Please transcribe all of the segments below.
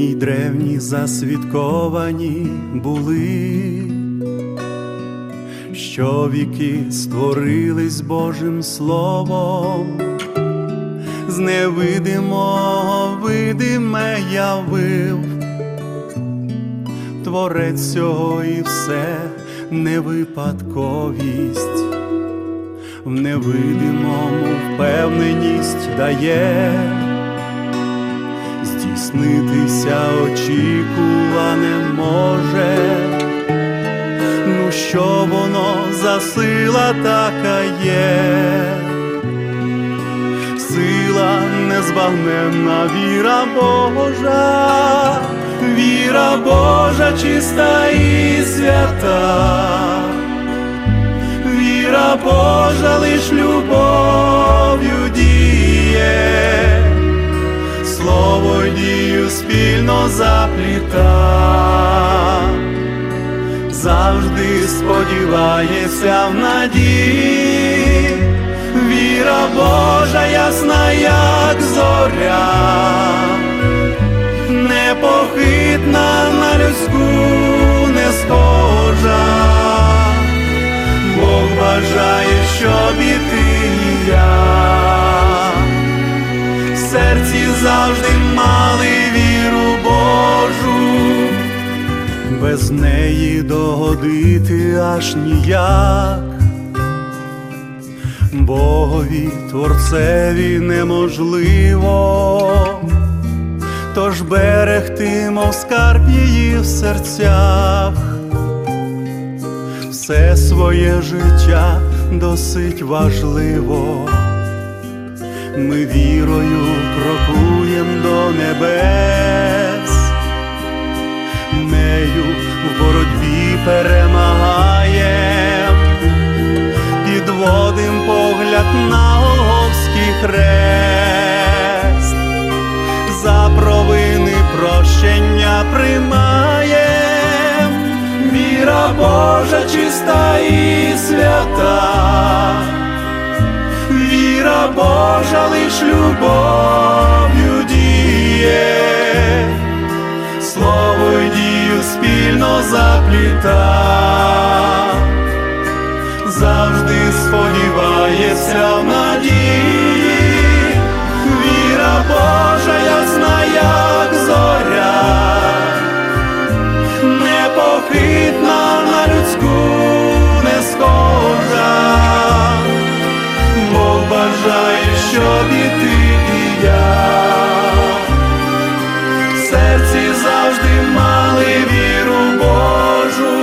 пісні й древні засвідковані були, що віки створились Божим Словом, з невидимого видиме явив Творець цього, і все не випадковість, в невидимому впевненість дає здійснитися очікуване може. Ну що воно за сила така є? Сила незбагненна, віра Божа, віра Божа чиста і свята, віра Божа лиш любов'ю діє, слово й дію спільно запліта, завжди сподівається в надії. Віра Божа ясна, як зоря, непохитна, на людську не схожа. Бог бажає, щоб і ти, і я в серці завжди мали віру Божу, без неї догодити аж ніяк. Богові, Творцеві неможливо, тож берегти, мов скарб її в серцях, все своє життя досить важливо. Ми вірою крокуєм до небес, нею в боротьбі перемагаєм, підводим погляд на Голгофський хрест, за провини прощення приймаєм. Віра Божа чиста і свята, віра Божа лиш любов'ю діє, слово й дію спільно запліта, завжди сподівається в надії. Віра Божа ясна, як зоря, непохитна, на людську не схожа. Бог бажає, щоб і ти, і я в серці завжди мали віру Божу.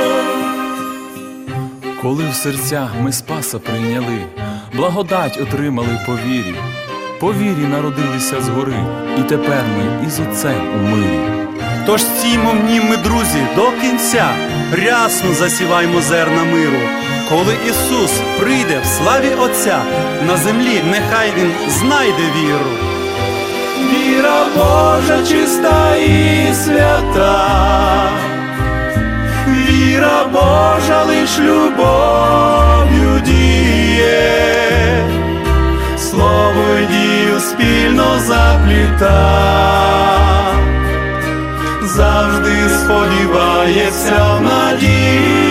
Коли в серцях ми Спаса прийняли, благодать отримали по вірі народилися згори, і тепер ми із Отцем у мирі. Тож стіймо в нім ми, друзі, до кінця, рясно засіваймо зерна миру. Коли Ісус прийде в славі Отця, на землі нехай Він знайде віру. Віра Божа чиста і свята, віра Божа лиш любов'ю діє, слово й дію спільно запліта, завжди сподівається в надії.